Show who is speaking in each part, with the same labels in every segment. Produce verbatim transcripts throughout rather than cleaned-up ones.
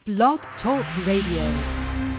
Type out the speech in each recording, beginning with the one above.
Speaker 1: Blog Talk Radio.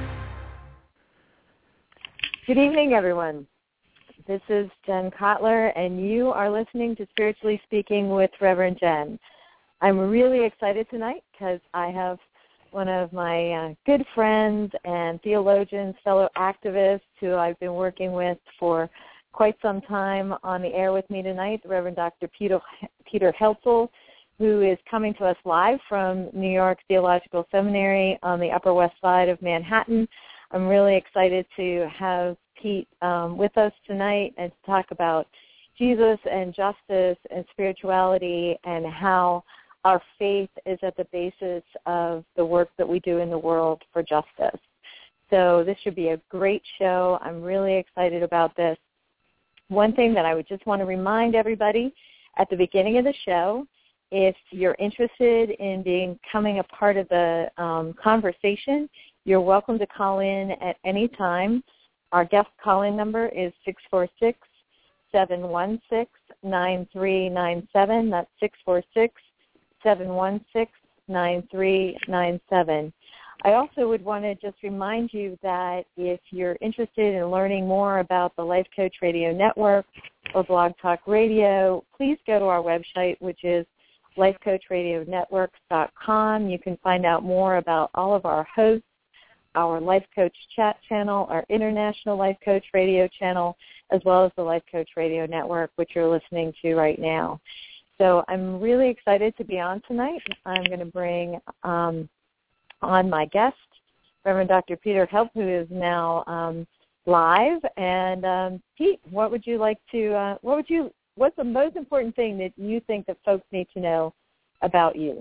Speaker 2: Good evening, everyone. This is Jen Kotler, and you are listening to Spiritually Speaking with Reverend Jen. I'm really excited tonight because I have one of my uh, good friends and theologians, fellow activists who I've been working with for quite some time on the air with me tonight, the Reverend Doctor Peter, Peter Heltzel, who is coming to us live from New York Theological Seminary on the Upper West Side of Manhattan. I'm really excited to have Pete um, with us tonight and to talk about Jesus and justice and spirituality and how our faith is at the basis of the work that we do in the world for justice. So this should be a great show. I'm really excited about this. One thing that I would just want to remind everybody at the beginning of the show, if you're interested in becoming a part of the um, conversation, you're welcome to call in at any time. Our guest call-in number is six four six, seven one six, nine three nine seven. That's six four six, seven one six, nine three nine seven. I also would want to just remind you that if you're interested in learning more about the Life Coach Radio Network or Blog Talk Radio, please go to our website, which is life coach radio networks dot com. You can find out more about all of our hosts, our Life Coach chat channel, our International Life Coach Radio channel, as well as the Life Coach Radio Network, which you're listening to right now. So I'm really excited to be on tonight. I'm going to bring um, on my guest, Reverend Doctor Peter Heltzel, who is now um, live. And um, Pete, what would you like to? Uh, what would you? What's the most important thing that you think that folks need to know about you?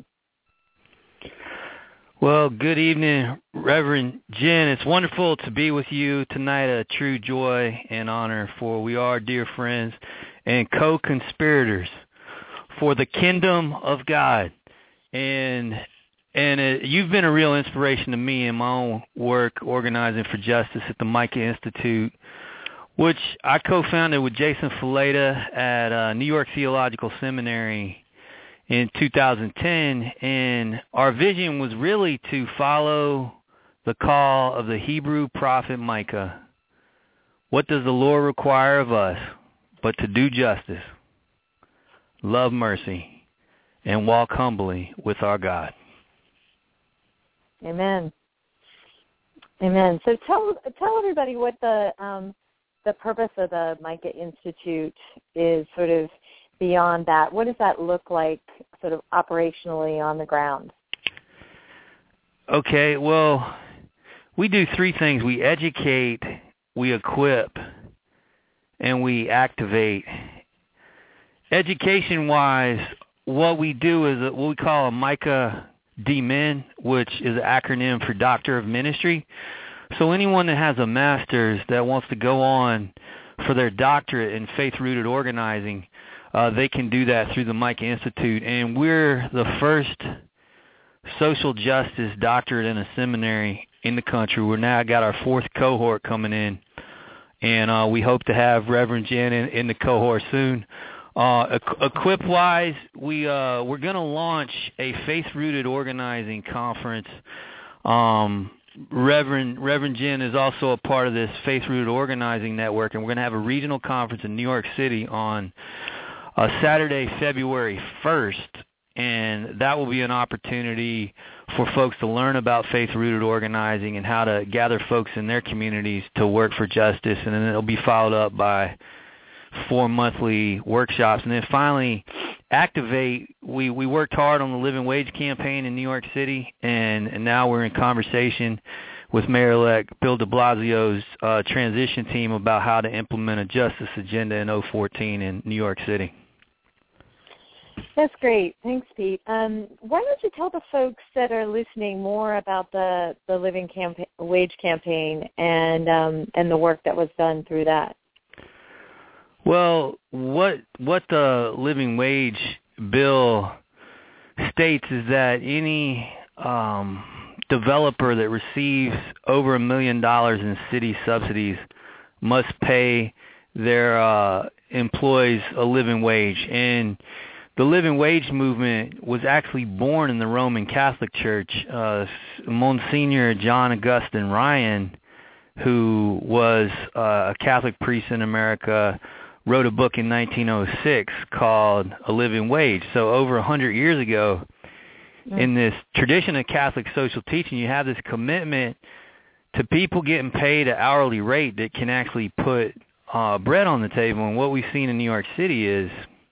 Speaker 3: Well, good evening, Reverend Jen. It's wonderful to be with you tonight, a true joy and honor, for we are dear friends and co-conspirators for the kingdom of God. And and it, you've been a real inspiration to me in my own work organizing for justice at the Micah Institute, which I co-founded with Jason Fileta at uh, New York Theological Seminary in two thousand ten, and our vision was really to follow the call of the Hebrew prophet Micah. What does the Lord require of us but to do justice, love mercy, and walk humbly with our God?
Speaker 2: Amen. Amen. So tell tell everybody what the um, the purpose of the Micah Institute is, sort of beyond that. What does that look like sort of operationally on the ground?
Speaker 3: Okay, well, we do three things. We educate, we equip, and we activate. Education-wise, what we do is what we call a Micah D Min, which is an acronym for Doctor of Ministry. So anyone that has a master's that wants to go on for their doctorate in faith-rooted organizing, uh, they can do that through the Micah Institute. And we're the first social justice doctorate in a seminary in the country. We're now got our fourth cohort coming in, and uh, we hope to have Reverend Jen in, in the cohort soon. Uh, equip-wise, we, uh, we're going to launch a faith-rooted organizing conference. Um, Reverend Reverend Jen is also a part of this faith-rooted organizing network, and we're going to have a regional conference in New York City on uh, Saturday, February first, and that will be an opportunity for folks to learn about faith-rooted organizing and how to gather folks in their communities to work for justice, and then it'll be followed up by four monthly workshops. And then finally, Activate, we, we worked hard on the Living Wage campaign in New York City, and, and now we're in conversation with Mayor-elect Bill de Blasio's uh, transition team about how to implement a justice agenda in oh fourteen in New York City.
Speaker 2: That's great. Thanks, Pete. Um, why don't you tell the folks that are listening more about the, the Living campa- Wage campaign and um, and the work that was done through that?
Speaker 3: Well, what what the Living Wage bill states is that any um, developer that receives over a million dollars in city subsidies must pay their uh, employees a living wage. And the living wage movement was actually born in the Roman Catholic Church. Uh, Monsignor John Augustine Ryan, who was uh, a Catholic priest in America, wrote a book in nineteen oh six called A Living Wage. So over one hundred years ago, mm-hmm. in this tradition of Catholic social teaching, you have this commitment to people getting paid an hourly rate that can actually put uh, bread on the table. And what we've seen in New York City is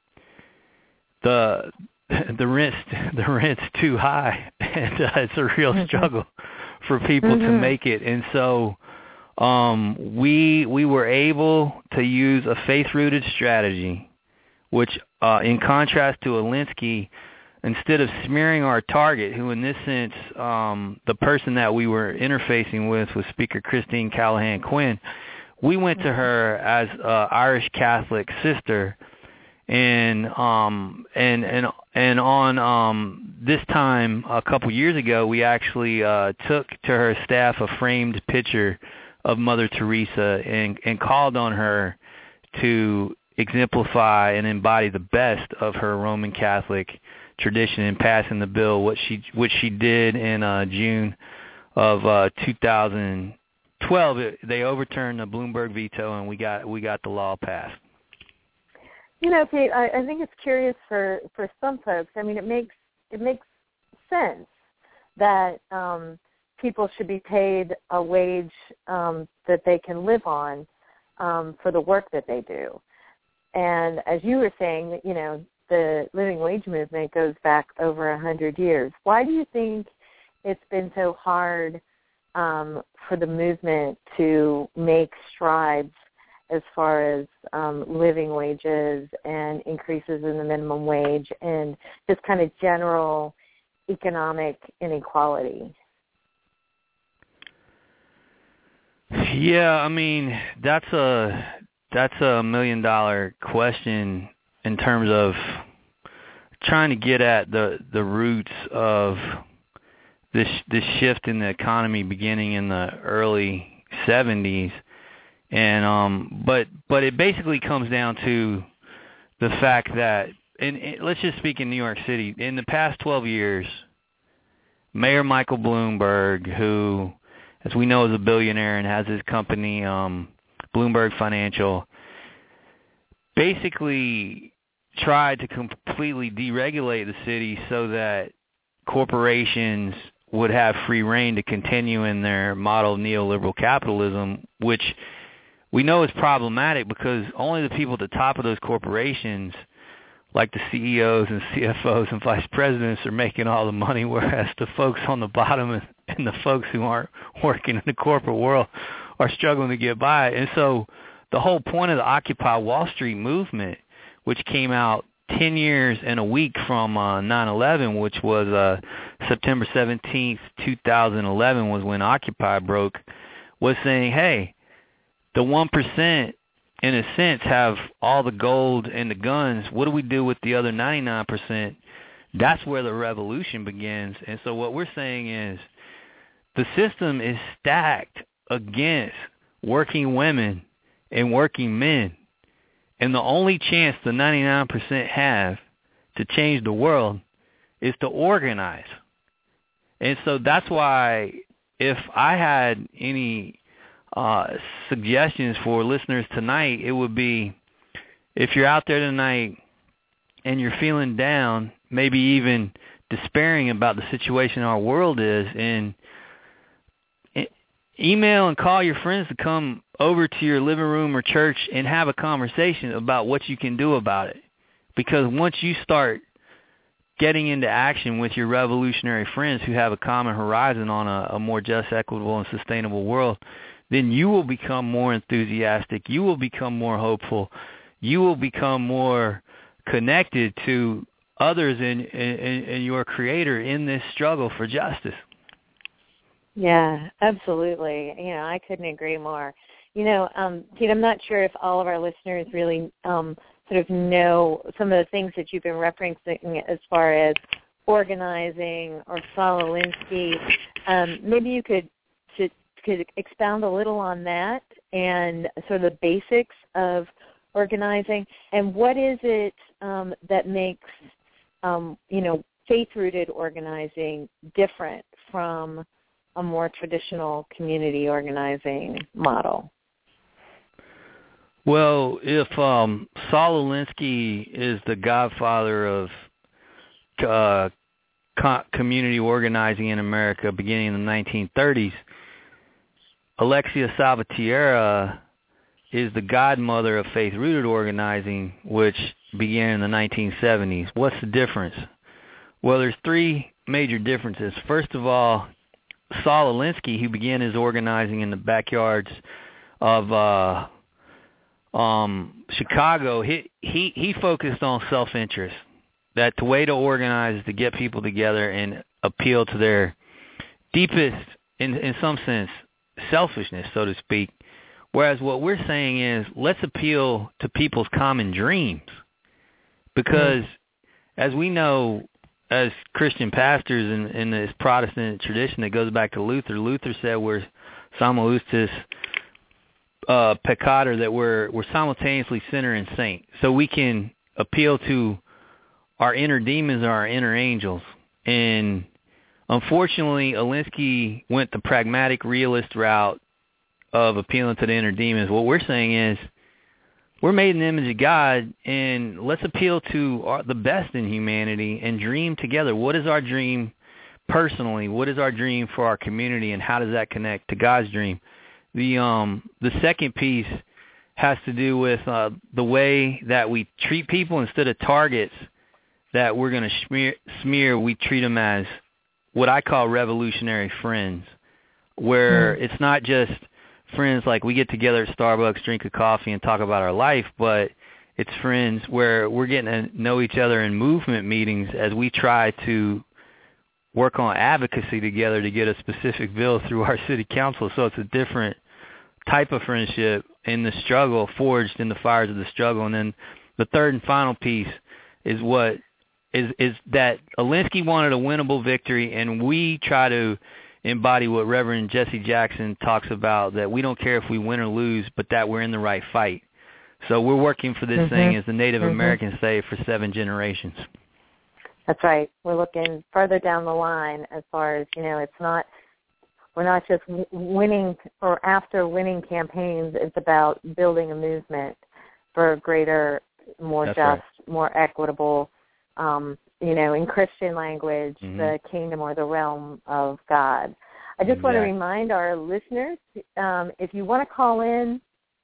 Speaker 3: the the rent's the rent's too high, and uh, it's a real mm-hmm. struggle for people mm-hmm. to make it. And so um, we we were able to use a faith-rooted strategy, which, uh, in contrast to Alinsky, instead of smearing our target, who in this sense, um, the person that we were interfacing with was Speaker Christine Callahan Quinn, we went to her as an Irish Catholic sister. And um and and and on um this time a couple years ago, we actually uh, took to her staff a framed picture of Mother Teresa and and called on her to exemplify and embody the best of her Roman Catholic tradition in passing the bill, what she which she did in uh, June of uh, two thousand twelve. It, they overturned the Bloomberg veto, and we got we got the law passed.
Speaker 2: You know, Pete, I, I think it's curious for, for some folks. I mean, it makes it makes sense that um, people should be paid a wage um, that they can live on um, for the work that they do. And as you were saying, you know, the living wage movement goes back over a hundred years. Why do you think it's been so hard um, for the movement to make strides as far as um, living wages and increases in the minimum wage and just kind of general economic inequality?
Speaker 3: Yeah, I mean, that's a that's a million dollar question in terms of trying to get at the, the roots of this this shift in the economy beginning in the early seventies. And um, but but it basically comes down to the fact that, and, and let's just speak in New York City. In the past twelve years, Mayor Michael Bloomberg, who, as we know, is a billionaire and has his company, um, Bloomberg Financial, basically tried to completely deregulate the city so that corporations would have free rein to continue in their model of neoliberal capitalism, which we know is problematic because only the people at the top of those corporations, like the C E Os and C F Os and vice presidents, are making all the money, whereas the folks on the bottom and, and the folks who aren't working in the corporate world are struggling to get by. And so the whole point of the Occupy Wall Street movement, which came out ten years and a week from uh, nine eleven, which was uh, September seventeenth, two thousand eleven was when Occupy broke, was saying, hey, the one percent, in a sense, have all the gold and the guns. What do we do with the other ninety-nine percent? That's where the revolution begins. And so what we're saying is the system is stacked against working women and working men. And the only chance the ninety-nine percent have to change the world is to organize. And so that's why if I had any uh, suggestions for listeners tonight, it would be, if you're out there tonight and you're feeling down, maybe even despairing about the situation our world is, and email and call your friends to come over to your living room or church and have a conversation about what you can do about it. Because once you start getting into action with your revolutionary friends who have a common horizon on a, a more just, equitable, and sustainable world, then you will become more enthusiastic. You will become more hopeful. You will become more connected to others in, in, in your Creator in this struggle for justice.
Speaker 2: Yeah, absolutely. You know, I couldn't agree more. You know, um, Pete, I'm not sure if all of our listeners really um, sort of know some of the things that you've been referencing as far as organizing or Saul Alinsky. Um, maybe you could, to, could expound a little on that and sort of the basics of organizing, and what is it um, that makes um, you know, faith-rooted organizing different from a more traditional community organizing model?
Speaker 3: Well, if um, Saul Alinsky is the godfather of uh, co- community organizing in America beginning in the nineteen thirties, Alexia Salvatierra is the godmother of faith-rooted organizing, which began in the nineteen seventies. What's the difference? Well, there's three major differences. First of all, Saul Alinsky, who began his organizing in the backyards of uh, um, Chicago, he, he he focused on self-interest. That the way to organize is to get people together and appeal to their deepest, in in some sense, selfishness, so to speak. Whereas what we're saying is, let's appeal to people's common dreams. Because mm-hmm. as we know, as Christian pastors in, in this Protestant tradition that goes back to Luther, Luther said we're simultaneous uh, peccator, that we're, we're simultaneously sinner and saint. So we can appeal to our inner demons or our inner angels. And unfortunately, Alinsky went the pragmatic realist route of appealing to the inner demons. What we're saying is, we're made in the image of God, and let's appeal to our, the best in humanity and dream together. What is our dream personally? What is our dream for our community, and how does that connect to God's dream? The um the second piece has to do with uh, the way that we treat people. Instead of targets that we're going to smear, smear, we treat them as what I call revolutionary friends, where mm. it's not just friends like we get together at Starbucks, drink a coffee, and talk about our life, but it's friends where we're getting to know each other in movement meetings as we try to work on advocacy together to get a specific bill through our city council. So it's a different type of friendship in the struggle, forged in the fires of the struggle. And then the third and final piece is what is is that Alinsky wanted a winnable victory, and we try to embody what Reverend Jesse Jackson talks about, that we don't care if we win or lose, but that we're in the right fight. So we're working for this mm-hmm. thing, as the Native mm-hmm. Americans say, for seven generations.
Speaker 2: That's right. We're looking further down the line as far as, you know, it's not, we're not just winning or after winning campaigns. It's about building a movement for a greater, more
Speaker 3: That's
Speaker 2: just,
Speaker 3: right.
Speaker 2: more equitable, um, you know, in Christian language,
Speaker 3: mm-hmm.
Speaker 2: the kingdom or the realm of God. I just
Speaker 3: exactly.
Speaker 2: want to remind our listeners, um, if you want to call in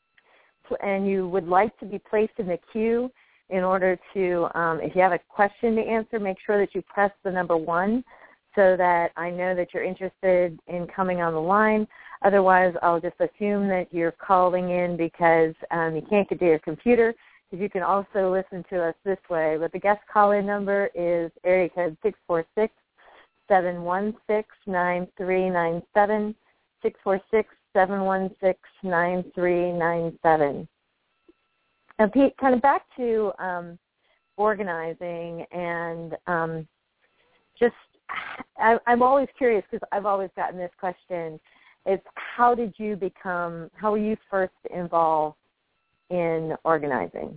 Speaker 2: and you would like to be placed in the queue in order to, um, if you have a question to answer, make sure that you press the number one so that I know that you're interested in coming on the line. Otherwise, I'll just assume that you're calling in because um, you can't get to your computer. You can also listen to us this way, but the guest call-in number is area code six four six, seven one six, nine three nine seven, six four six, seven one six, nine three nine seven. And Pete, kind of back to um, organizing, and um, just I, I'm always curious because I've always gotten this question, is how did you become, how were you first involved in organizing?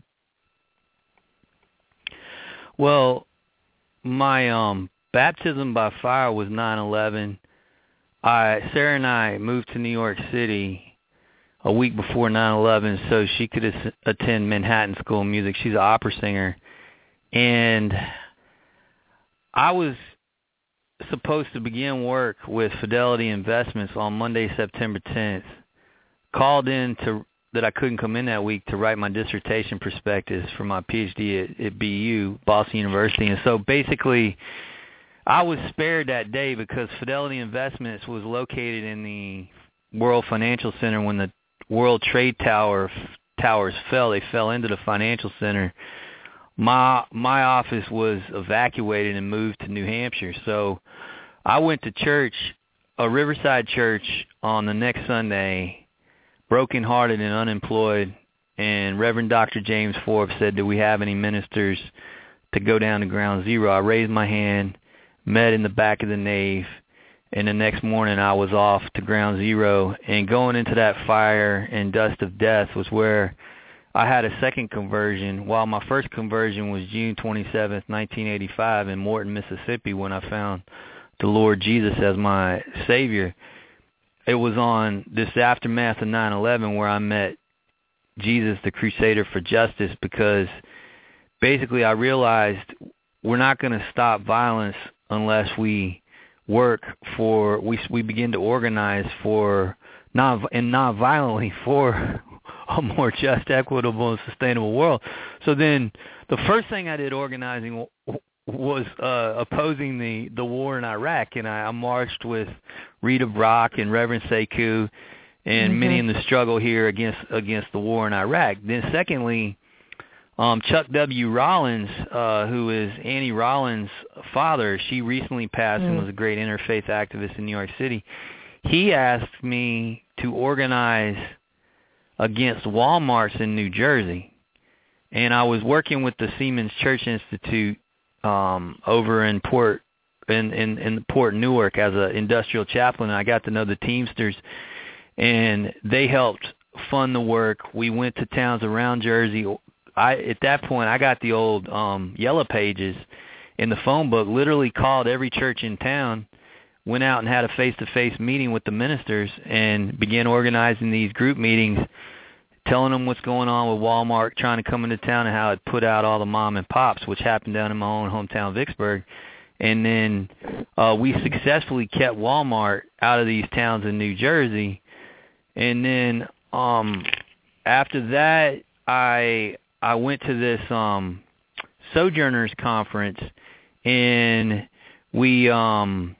Speaker 3: Well, my um, baptism by fire was nine eleven. I, Sarah and I moved to New York City a week before nine eleven so she could as- attend Manhattan School of Music. She's an opera singer. And I was supposed to begin work with Fidelity Investments on Monday, September tenth. Called in to that I couldn't come in that week to write my dissertation prospectus for my P H D at, at B U, Boston University. And so basically I was spared that day because Fidelity Investments was located in the World Financial Center when the World Trade Tower towers fell. They fell into the financial center. My my office was evacuated and moved to New Hampshire. So I went to church, a Riverside church, on the next Sunday, brokenhearted and unemployed, and Reverend Doctor James Forbes said, do we have any ministers to go down to Ground Zero? I raised my hand, met in the back of the nave, and the next morning I was off to Ground Zero. And going into that fire and dust of death was where I had a second conversion. While my first conversion was June twenty-seventh, nineteen eighty-five in Morton, Mississippi, when I found the Lord Jesus as my Savior. It was on this aftermath of nine eleven where I met Jesus, the Crusader for Justice, because basically I realized we're not going to stop violence unless we work for, we we begin to organize for, non and non-violently for a more just, equitable, and sustainable world. So then the first thing I did organizing was uh, opposing the, the war in Iraq, and I, I marched with Rita Brock and Reverend Sekou and mm-hmm. many in the struggle here against against the war in Iraq. Then secondly, um, Chuck W. Rollins, uh, who is Annie Rollins' father, she recently passed mm-hmm. and was a great interfaith activist in New York City. He asked me to organize against Walmarts in New Jersey, and I was working with the Seamen's Church Institute um, over in Port in, in, in Port Newark as an industrial chaplain, and I got to know the Teamsters, and they helped fund the work. We went to towns around Jersey. I at that point I got the old um, Yellow Pages in the phone book, literally called every church in town, went out and had a face-to-face meeting with the ministers and began organizing these group meetings, telling them what's going on with Walmart trying to come into town and how it put out all the mom and pops, which happened down in my own hometown, Vicksburg. And then uh, we successfully kept Walmart out of these towns in New Jersey. And then um, after that, I I went to this um, Sojourners Conference, and we um,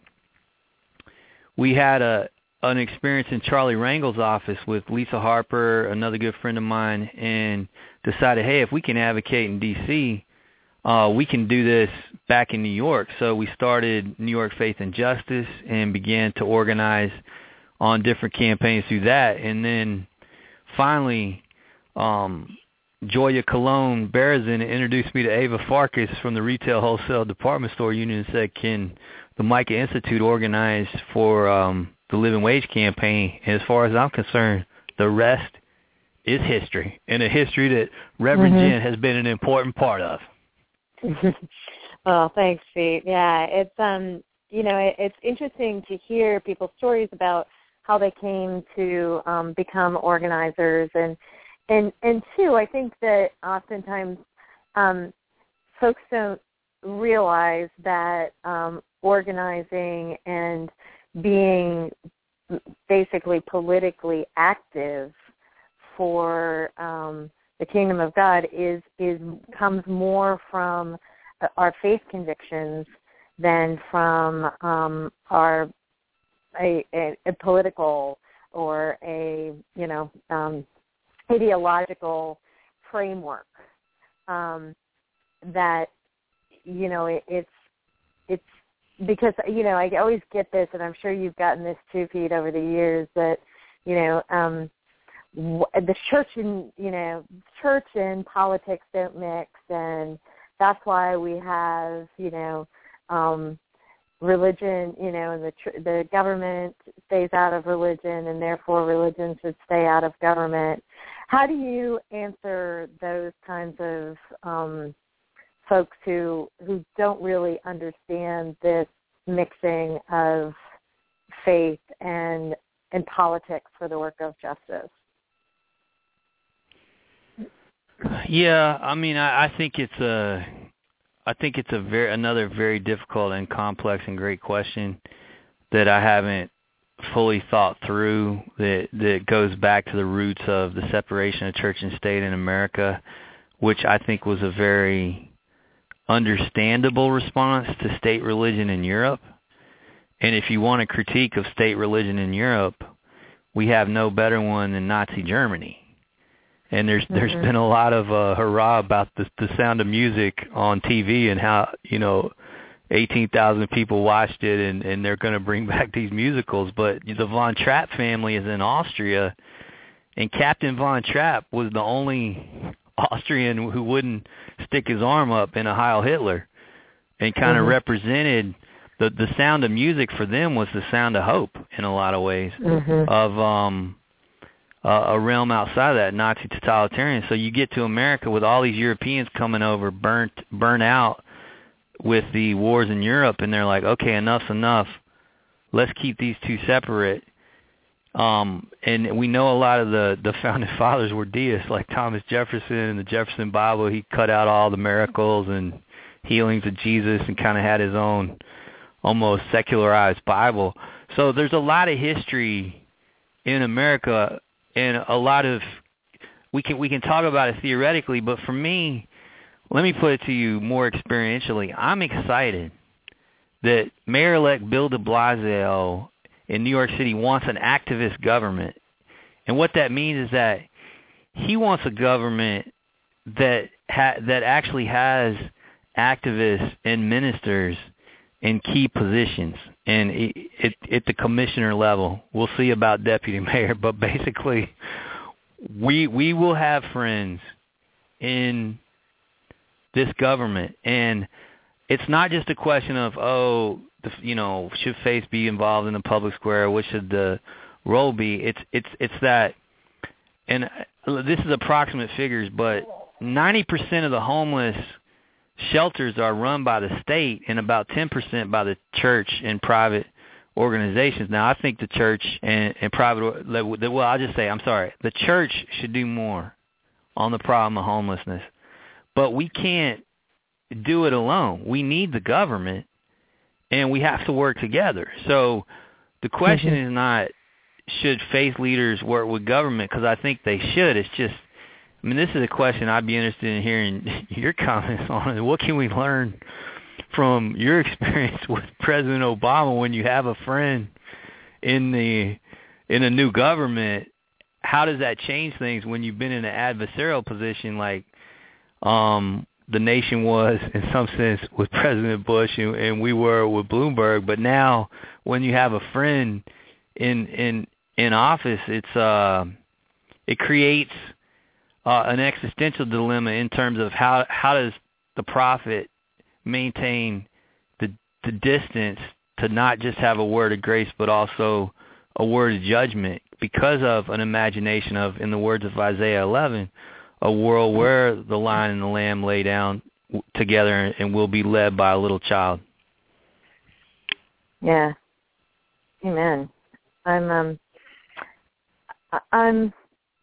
Speaker 3: we had a an experience in Charlie Rangel's office with Lisa Harper, another good friend of mine, and decided, hey, if we can advocate in D C, uh, we can do this back in New York. So we started New York Faith and Justice and began to organize on different campaigns through that. And then finally, um, Joya Colon Berezin introduced me to Ava Farkas from the Retail Wholesale Department Store Union and said, can the Micah Institute organize for um, the Living Wage campaign? And as far as I'm concerned, the rest is history, and a history that Reverend mm-hmm. Jen has been an important part of.
Speaker 2: Well, thanks, Pete. Yeah, it's um, you know, it, it's interesting to hear people's stories about how they came to um, become organizers, and and and two, I think that oftentimes um, folks don't realize that um, organizing and being basically politically active for um, the kingdom of God is is comes more from our faith convictions than from um, our a, a, a political or a you know um, ideological framework. Um, that you know it, it's it's because you know I always get this, and I'm sure you've gotten this too, Pete, over the years, that you know. Um, the church and you know church and politics don't mix, and that's why we have you know um, religion, you know, and the the government stays out of religion, and therefore religion should stay out of government. How do you answer those kinds of um, folks who who don't really understand this mixing of faith and and politics for the work of justice?
Speaker 3: Yeah, I mean, I, I think it's a, I think it's a very another very difficult and complex and great question that I haven't fully thought through. That that goes back to the roots of the separation of church and state in America, which I think was a very understandable response to state religion in Europe. And if you want a critique of state religion in Europe, we have no better one than Nazi Germany. And there's mm-hmm. there's been a lot of uh, hurrah about the, the Sound of Music on T V and how, you know, eighteen thousand people watched it, and, and they're going to bring back these musicals. But the Von Trapp family is in Austria, and Captain Von Trapp was the only Austrian who wouldn't stick his arm up in a Heil Hitler, and kind of mm-hmm. represented the the Sound of Music for them was the sound of hope in a lot of ways, mm-hmm. of um uh, a realm outside of that, Nazi totalitarian. So you get to America with all these Europeans coming over, burnt, burnt out with the wars in Europe, and they're like, okay, enough's enough. Let's keep these two separate. Um, and we know a lot of the, the founding fathers were deists, like Thomas Jefferson in the Jefferson Bible. He cut out all the miracles and healings of Jesus and kind of had his own almost secularized Bible. So there's a lot of history in America, and a lot of we can we can talk about it theoretically, but for me, let me put it to you more experientially. I'm excited that Mayor-elect Bill de Blasio in New York City wants an activist government. And what that means is that he wants a government that ha- that actually has activists and ministers in key positions, and it, it, at the commissioner level. We'll see about deputy mayor, but basically we we will have friends in this government. And it's not just a question of, oh, the, you know, should faith be involved in the public square? What should the role be? It's it's it's that, and this is approximate figures, but ninety percent of the homeless shelters are run by the state, and about ten percent by the church and private organizations. Now, I think the church and, and private, well, I'll just say, I'm sorry, the church should do more on the problem of homelessness, but we can't do it alone. We need the government, and we have to work together. So the question mm-hmm. is not, should faith leaders work with government, because I think they should. It's just, I mean, this is a question I'd be interested in hearing your comments on. What can we learn from your experience with President Obama when you have a friend in the in a new government? How does that change things when you've been in an adversarial position like um, the nation was, in some sense, with President Bush and, and we were with Bloomberg? But now, when you have a friend in in in office, it's uh, it creates uh, an existential dilemma in terms of how how does the prophet maintain the the distance to not just have a word of grace but also a word of judgment, because of an imagination of, in the words of Isaiah eleven, a world where the lion and the lamb lay down together and will be led by a little child.
Speaker 2: Yeah. Amen. I'm um I'm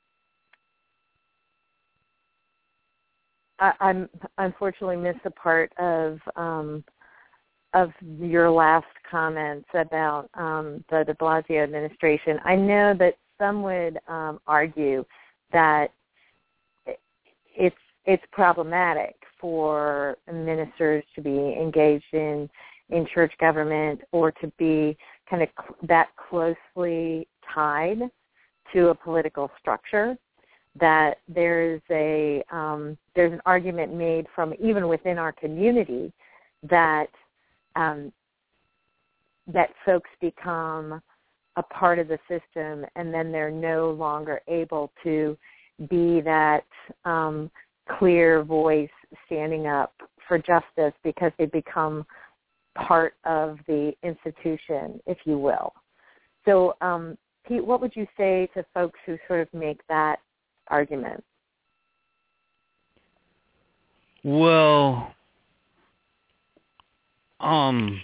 Speaker 2: I, I'm unfortunately missed a part of um, of your last comments about um, the de Blasio administration. I know that some would um, argue that it's it's problematic for ministers to be engaged in in church government or to be kind of cl- that closely tied to a political structure. That there's a um, there's an argument made from even within our community that um, that folks become a part of the system and then they're no longer able to be that um, clear voice standing up for justice because they become part of the institution, if you will. So, um, Pete, what would you say to folks who sort of make that argument?
Speaker 3: Well, um,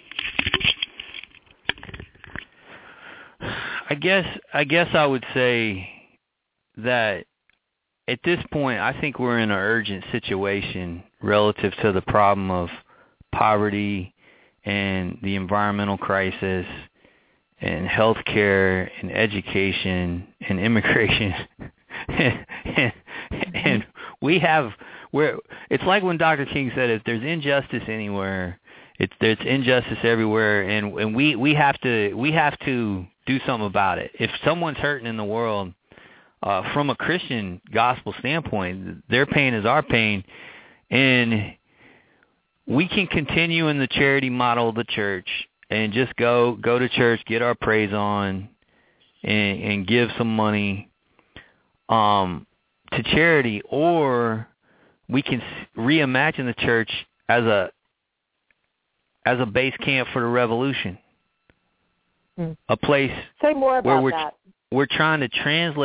Speaker 3: I guess I guess I would say that at this point, I think we're in an urgent situation relative to the problem of poverty and the environmental crisis and healthcare and education and immigration. and, and we have, we're, it's like when Doctor King said, if there's injustice anywhere, it's there's injustice everywhere, and, and we, we have to we have to do something about it. If someone's hurting in the world, uh, from a Christian gospel standpoint, their pain is our pain, and we can continue in the charity model of the church and just go go to church, get our praise on, and, and give some money um, to charity, or we can reimagine the church as a as a base camp for the revolution, mm. a place
Speaker 2: Say more about
Speaker 3: where we're
Speaker 2: that.
Speaker 3: we're trying to translate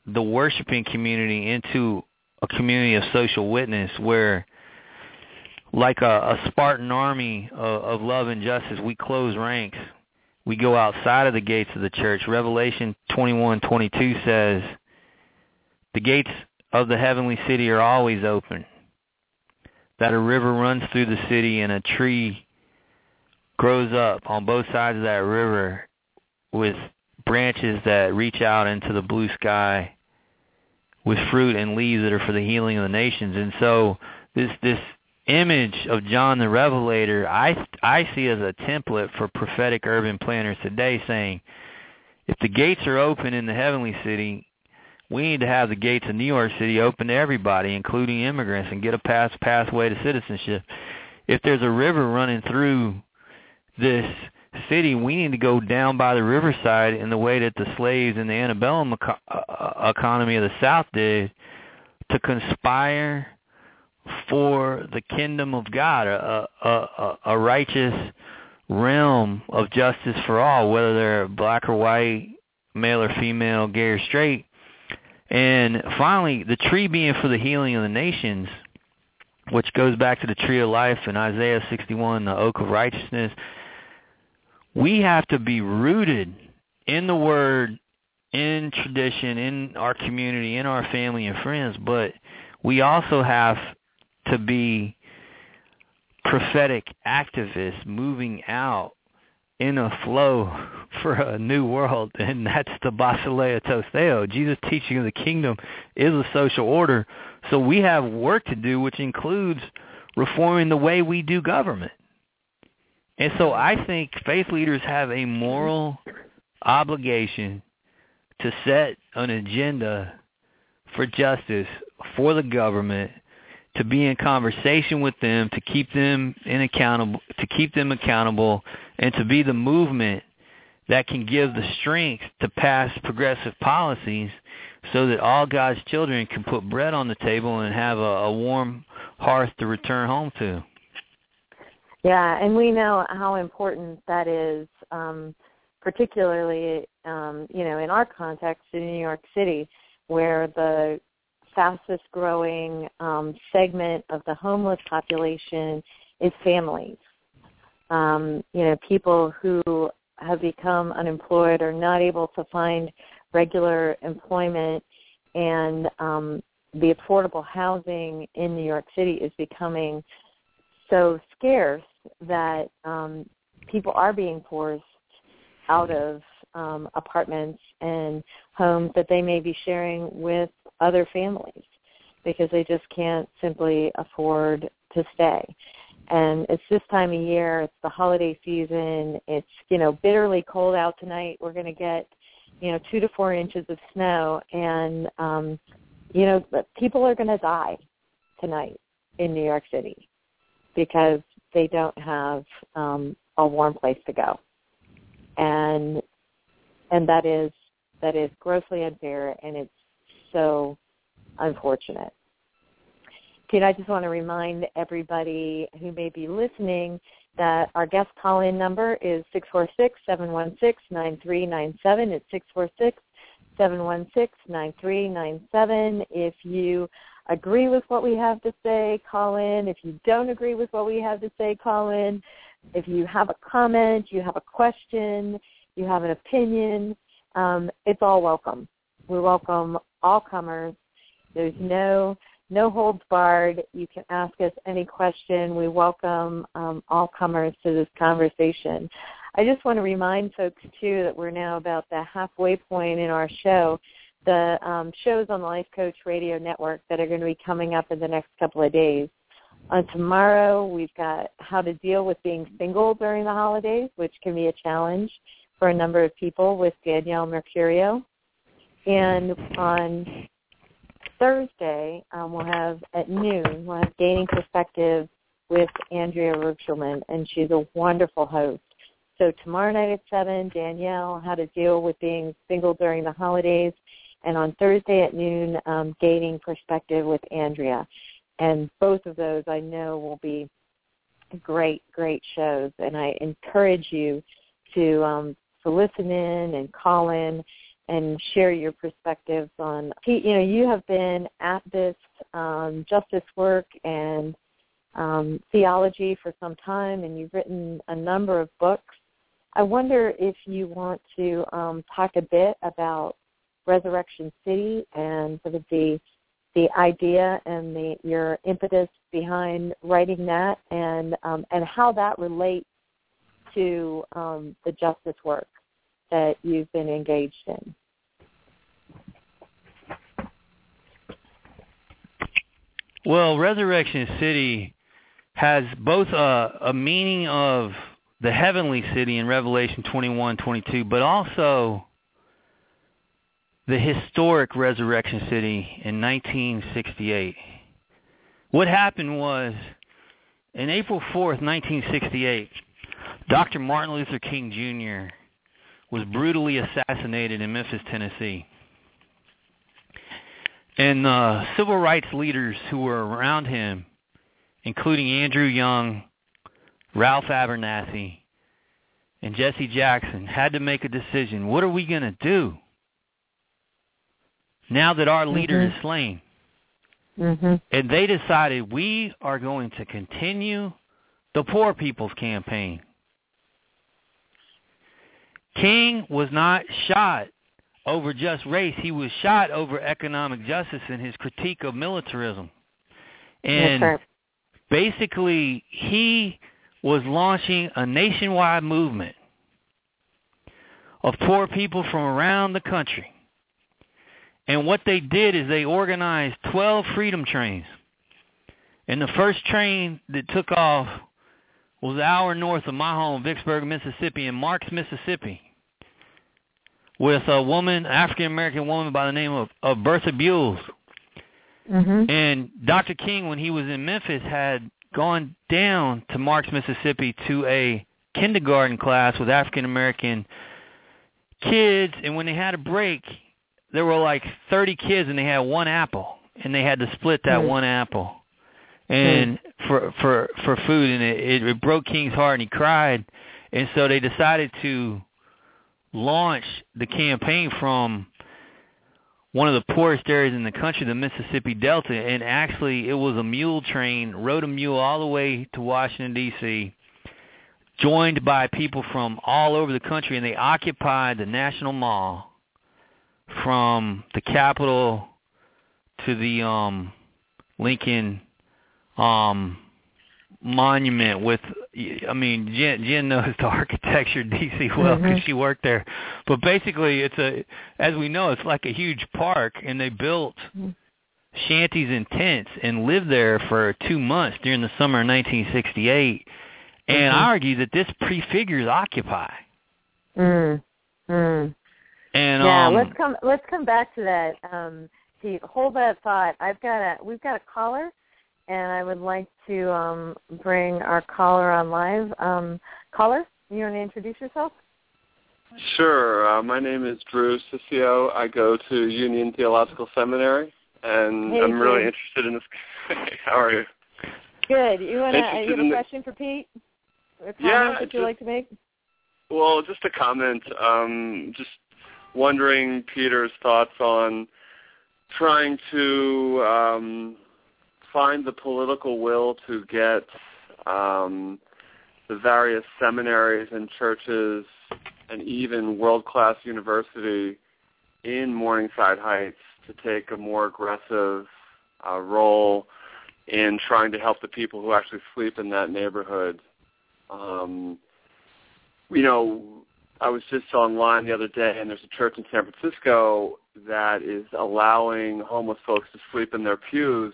Speaker 3: the worshiping community into a community of social witness where, like a, a Spartan army of, of love and justice, we close ranks. We go outside of the gates of the church. Revelation twenty-one twenty-two says, the gates of the heavenly city are always open, that a river runs through the city and a tree grows up on both sides of that river with branches that reach out into the blue sky with fruit and leaves that are for the healing of the nations. And so this this image of John the Revelator, I, I see as a template for prophetic urban planners today, saying, if the gates are open in the heavenly city, we need to have the gates of New York City open to everybody, including immigrants, and get a pass pathway to citizenship. If there's a river running through this city, we need to go down by the riverside in the way that the slaves in the antebellum eco- economy of the South did, to conspire for the kingdom of God, a, a, a righteous realm of justice for all, whether they're black or white, male or female, gay or straight. And finally, the tree being for the healing of the nations, which goes back to the tree of life in Isaiah sixty-one, the oak of righteousness. We have to be rooted in the Word, in tradition, in our community, in our family and friends, but we also have to be prophetic activists moving out in a flow for a new world, and that's the Basileia Tostheo. Jesus' teaching of the kingdom is a social order, so we have work to do, which includes reforming the way we do government. And so I think faith leaders have a moral obligation to set an agenda for justice for the government, to be in conversation with them, to keep them in accountable, to keep them accountable, and to be the movement that can give the strength to pass progressive policies so that all God's children can put bread on the table and have a, a warm hearth to return home to.
Speaker 2: Yeah, and we know how important that is, um, particularly, um, you know, in our context in New York City, where the fastest growing um, segment of the homeless population is families. Um, you know, people who have become unemployed or not able to find regular employment, and um, the affordable housing in New York City is becoming so scarce that um, people are being forced out of um, apartments and homes that they may be sharing with other families because they just can't simply afford to stay. And it's this time of year, it's the holiday season, it's, you know, bitterly cold out tonight. We're going to get, you know, two to four inches of snow, and, um, you know, people are going to die tonight in New York City because they don't have um, a warm place to go. And and that is that is grossly unfair, and it's so unfortunate. Pete, I just want to remind everybody who may be listening that our guest call-in number is six four six, seven one six, nine three nine seven. It's six four six, seven one six, nine three nine seven. If you agree with what we have to say, call in. If you don't agree with what we have to say, call in. If you have a comment, you have a question, you have an opinion, um, it's all welcome. We welcome all comers. There's no no holds barred. You can ask us any question. We welcome um, all comers to this conversation. I just want to remind folks, too, that we're now about the halfway point in our show. The um, shows on the Life Coach Radio Network that are going to be coming up in the next couple of days. On tomorrow, we've got how to deal with being single during the holidays, which can be a challenge for a number of people, with Danielle Mercurio. And on Thursday, um, we'll have at noon, we'll have Gaining Perspective with Andrea Rupschelman, and she's a wonderful host. So tomorrow night at seven, Danielle, how to deal with being single during the holidays. And on Thursday at noon, um, Gaining Perspective with Andrea. And both of those I know will be great, great shows. And I encourage you to um, to listen in and call in and share your perspectives on, Pete, you know, you have been at this um, justice work and um, theology for some time, and you've written a number of books. I wonder if you want to um, talk a bit about Resurrection City and sort of the the idea and the, your impetus behind writing that, and um, and how that relates to um, the justice work that you've been engaged in.
Speaker 3: Well, Resurrection City has both a, a meaning of the heavenly city in Revelation twenty-one, twenty-two, but also the historic Resurrection City in nineteen sixty-eight. What happened was, in April fourth, nineteen sixty-eight, Doctor Martin Luther King Junior was brutally assassinated in Memphis, Tennessee. And uh, civil rights leaders who were around him, including Andrew Young, Ralph Abernathy, and Jesse Jackson, had to make a decision. What are we going to do now that our leader
Speaker 2: mm-hmm.
Speaker 3: is slain?
Speaker 2: Mm-hmm.
Speaker 3: And they decided, we are going to continue the Poor People's Campaign. King was not shot over just race. He was shot over economic justice and his critique of militarism. And
Speaker 2: That's right.
Speaker 3: basically, he was launching a nationwide movement of poor people from around the country. And what they did is they organized twelve freedom trains. And the first train that took off was an hour north of my home, Vicksburg, Mississippi, in Marks, Mississippi, with a woman, African-American woman by the name of, of Bertha Buell.
Speaker 2: Mm-hmm.
Speaker 3: And Doctor King, when he was in Memphis, had gone down to Marks, Mississippi to a kindergarten class with African-American kids, and when they had a break, there were like thirty kids, and they had one apple, and they had to split that mm. one apple and mm. for for for food, and it, it broke King's heart, and he cried. And so they decided to launch the campaign from one of the poorest areas in the country, the Mississippi Delta, and actually it was a mule train, rode a mule all the way to Washington, D C, joined by people from all over the country, and they occupied the National Mall from the Capitol to the um, Lincoln um, Monument with, I mean, Jen, Jen knows the architecture of D C well because mm-hmm. she worked there. But basically, it's a, as we know, it's like a huge park, and they built mm-hmm. shanties and tents and lived there for two months during the summer of nineteen sixty-eight. And mm-hmm. I argue that this prefigures Occupy.
Speaker 2: Mm. Mm.
Speaker 3: And,
Speaker 2: yeah,
Speaker 3: um,
Speaker 2: let's come. Let's come back to that. Um, Pete, hold that thought. I've got a. We've got a caller, and I would like to um, bring our caller on live. Um, caller, you want to introduce yourself?
Speaker 4: Sure. Uh, my name is Drew Ciccio. I go to Union Theological Seminary, and
Speaker 2: hey,
Speaker 4: I'm
Speaker 2: Drew.
Speaker 4: really interested in this. How are you?
Speaker 2: Good. You want to? You have a
Speaker 4: the...
Speaker 2: question for Pete? A comment
Speaker 4: yeah,
Speaker 2: that you'd like to make?
Speaker 4: Well, just a comment. Um, just. Wondering Peter's thoughts on trying to um, find the political will to get um, the various seminaries and churches and even world-class university in Morningside Heights to take a more aggressive uh, role in trying to help the people who actually sleep in that neighborhood. Um, you know, I was just online the other day, and there's a church in San Francisco that is allowing homeless folks to sleep in their pews.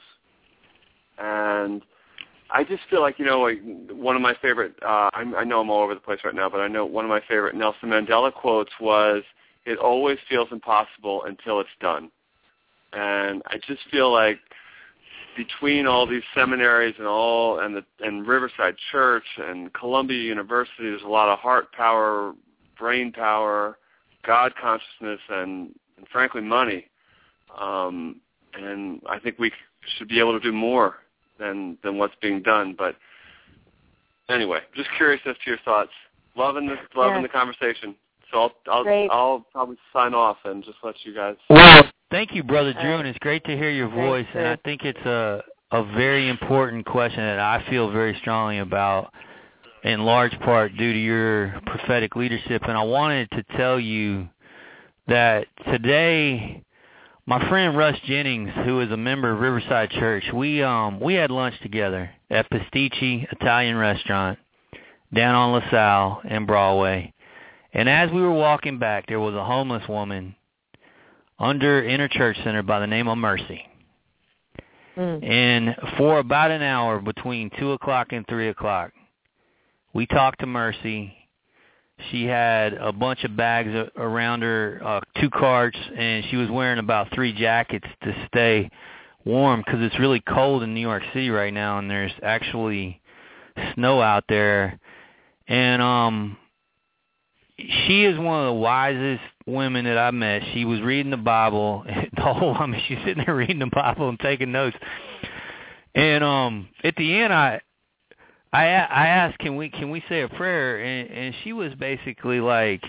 Speaker 4: And I just feel like, you know, like one of my favorite, uh, I, I know I'm all over the place right now, but I know one of my favorite Nelson Mandela quotes was, "It always feels impossible until it's done." And I just feel like between all these seminaries and all, and the and Riverside Church and Columbia University, there's a lot of heart power, brain power, God consciousness, and, and frankly, money. Um, and I think we should be able to do more than than what's being done. But anyway, just curious as to your thoughts. Loving this, loving
Speaker 2: yeah.
Speaker 4: the conversation. So I'll I'll,
Speaker 2: Great.
Speaker 4: I'll probably sign off and just let you guys.
Speaker 3: Well, thank you, Brother Drew,
Speaker 2: right.
Speaker 3: and it's great to hear your
Speaker 2: Thanks,
Speaker 3: voice.
Speaker 2: Drew.
Speaker 3: And I think it's a a very important question that I feel very strongly about, in large part due to your prophetic leadership. And I wanted to tell you that today, my friend Russ Jennings, who is a member of Riverside Church, we um we had lunch together at Pasticci Italian Restaurant down on LaSalle and Broadway. And as we were walking back, there was a homeless woman under Inner Church Center by the name of Mercy. Mm. And for about an hour, between two o'clock and three o'clock, we talked to Mercy. She had a bunch of bags around her, uh, two carts, and she was wearing about three jackets to stay warm because it's really cold in New York City right now, and there's actually snow out there. And um, she is one of the wisest women that I've met. She was reading the Bible. The whole, I mean, she's sitting there reading the Bible and taking notes. And um, at the end, I. I, I asked, can we can we say a prayer? And, and she was basically like,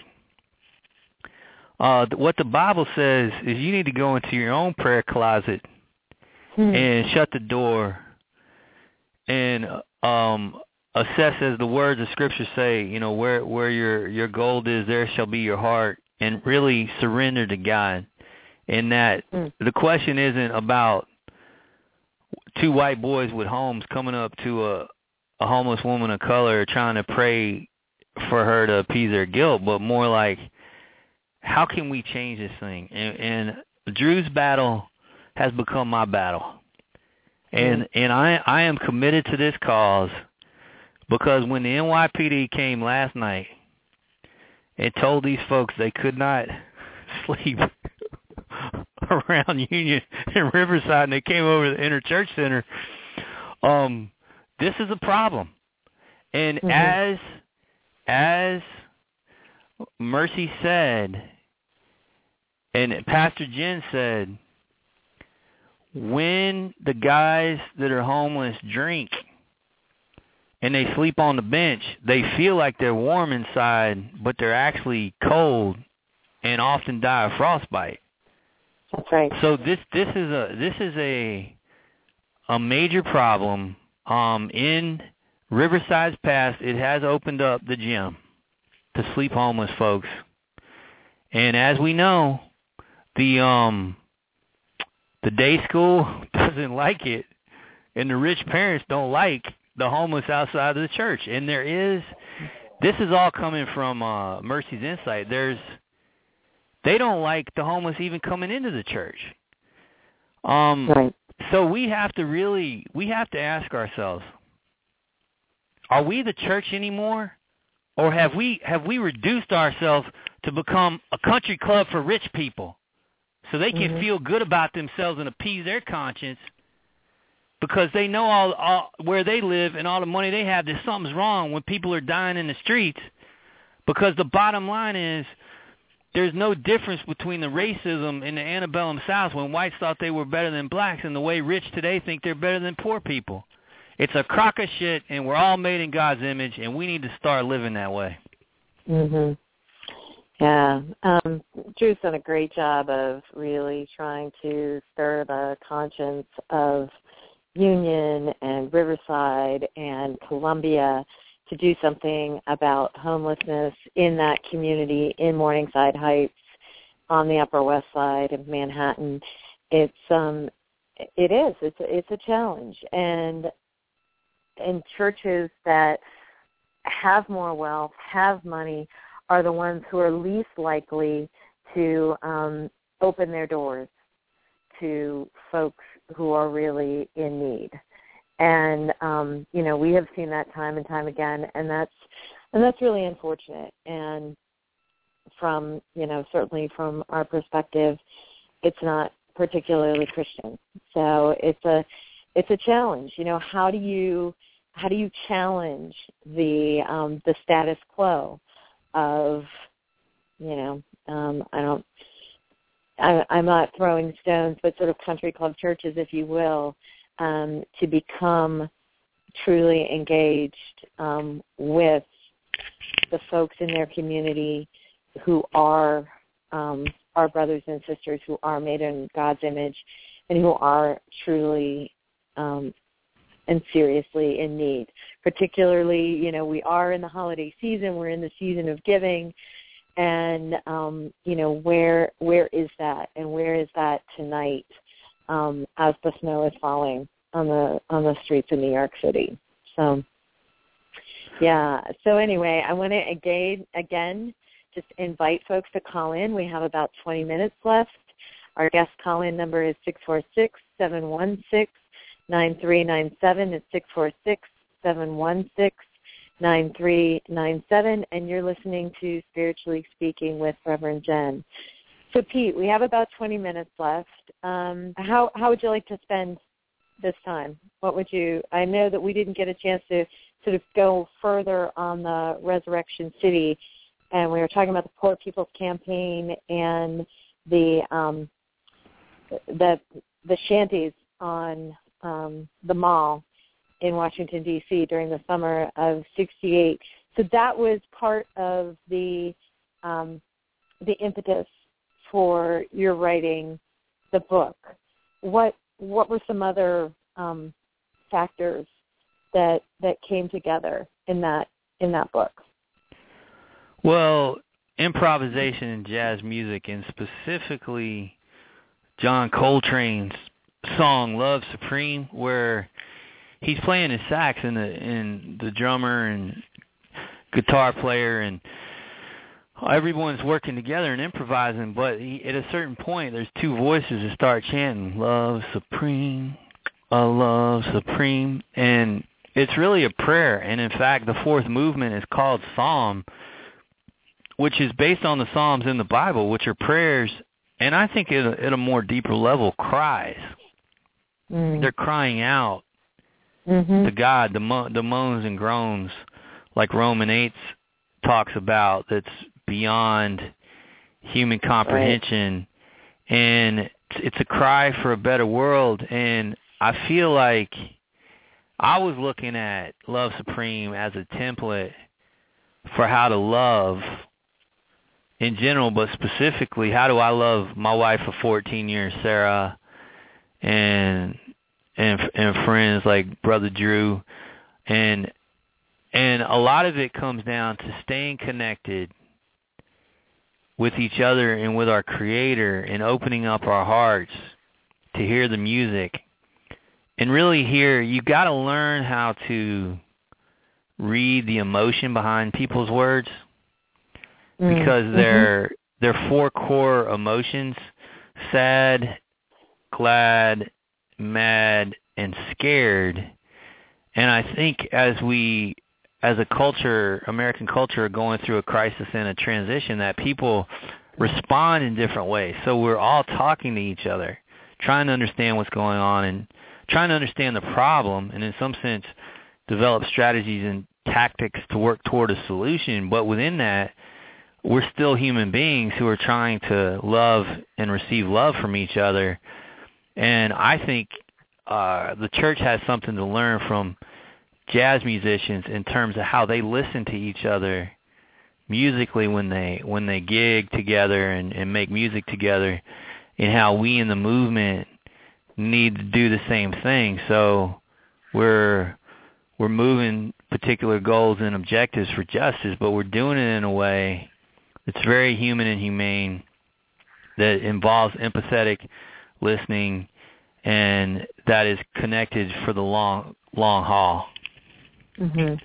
Speaker 3: uh, what the Bible says is you need to go into your own prayer closet hmm. and shut the door and um, assess, as the words of Scripture say, you know, where where your, your gold is, there shall be your heart, and really surrender to God. And that hmm. the question isn't about two white boys with homes coming up to a a homeless woman of color trying to pray for her to appease their guilt, but more like, how can we change this thing? And, and Drew's battle has become my battle. And mm-hmm. and I I am committed to this cause because when the N Y P D came last night and told these folks they could not sleep around Union and Riverside, and they came over to the Inner Church Center, um, this is a problem. And mm-hmm. as as Mercy said, and Pastor Jen said, when the guys that are homeless drink and they sleep on the bench, they feel like they're warm inside, but they're actually cold and often die of frostbite.
Speaker 2: That's right.
Speaker 3: So this this is a this is a a major problem. Um, in Riverside's past, it has opened up the gym to sleep homeless folks, and as we know, the um the day school doesn't like it, and the rich parents don't like the homeless outside of the church. And there is, this is all coming from uh, Mercy's Insight. There's, they don't like the homeless even coming into the church. Um,
Speaker 2: right.
Speaker 3: So we have to really, we have to ask ourselves, are we the church anymore? Or have we have we reduced ourselves to become a country club for rich people so they can mm-hmm. feel good about themselves and appease their conscience because they know all, all where they live and all the money they have that something's wrong when people are dying in the streets? Because the bottom line is, there's no difference between the racism in the antebellum South when whites thought they were better than blacks and the way rich today think they're better than poor people. It's a crock of shit, and we're all made in God's image, and we need to start living that way.
Speaker 2: Mhm. Yeah. Um, Drew's done a great job of really trying to stir the conscience of Union and Riverside and Columbia to do something about homelessness in that community in Morningside Heights on the Upper West Side of Manhattan. It's um, it is. It's a, it's a challenge, and and churches that have more wealth, have money, are the ones who are least likely to um, open their doors to folks who are really in need. And, um, you know, we have seen that time and time again, and that's and that's really unfortunate. And from, you know, certainly from our perspective, it's not particularly Christian. So it's a it's a challenge. You know, how do you how do you challenge the um, the status quo of, you know, um, I don't, I, I'm not throwing stones, but sort of country club churches, if you will. Um, to become truly engaged um, with the folks in their community who are um, our brothers and sisters who are made in God's image and who are truly um, and seriously in need. Particularly, you know, we are in the holiday season. We're in the season of giving. And, um, you know, where where is that? And where is that tonight um, as the snow is falling on the on the streets of New York City? So, yeah. So anyway, I want to again, again just invite folks to call in. We have about twenty minutes left. Our guest call-in number is six four six, seven one six, nine three nine seven. It's six four six, seven one six, nine three nine seven, and you're listening to Spiritually Speaking with Reverend Jen. So, Pete, we have about twenty minutes left. Um, how how would you like to spend this time? What would you? I know that we didn't get a chance to sort of go further on the Resurrection City, and we were talking about the Poor People's Campaign and the um, the the shanties on um, the mall in Washington, D C during the summer of sixty-eight. So that was part of the um, the impetus for your writing the book. What what were some other um, factors that that came together in that in that book?
Speaker 3: Well, improvisation in jazz music, and specifically John Coltrane's song "Love Supreme," where he's playing his sax and the and the drummer and guitar player and everyone's working together and improvising, but he, at a certain point there's two voices that start chanting "Love Supreme, a love supreme," and it's really a prayer. And in fact, the fourth movement is called Psalm, which is based on the Psalms in the Bible, which are prayers, and I think at a, at a more deeper level, cries. Mm. They're crying out Mm-hmm. to God, the, mo- the moans and groans, like Romans eight talks about, that's beyond human comprehension. Right. And it's, it's a cry for a better world. And I feel like I was looking at Love Supreme as a template for how to love in general, but specifically, how do I love my wife of fourteen years, Sarah, and And, and friends like Brother Drew, and and a lot of it comes down to staying connected with each other and with our Creator, and opening up our hearts to hear the music. And really here, you got to learn how to read the emotion behind people's words, mm. because mm-hmm. they're they're four core emotions: sad, glad, mad, and scared. And I think as we, as a culture, American culture, are going through a crisis and a transition, that people respond in different ways. So we're all talking to each other, trying to understand what's going on and trying to understand the problem, and in some sense develop strategies and tactics to work toward a solution. But within that, we're still human beings who are trying to love and receive love from each other. And I think uh, the church has something to learn from jazz musicians in terms of how they listen to each other musically when they when they gig together and, and make music together, and how we in the movement need to do the same thing. So we're we're moving particular goals and objectives for justice, but we're doing it in a way that's very human and humane, that involves empathetic listening, and that is connected for the long long haul.
Speaker 2: Mhm.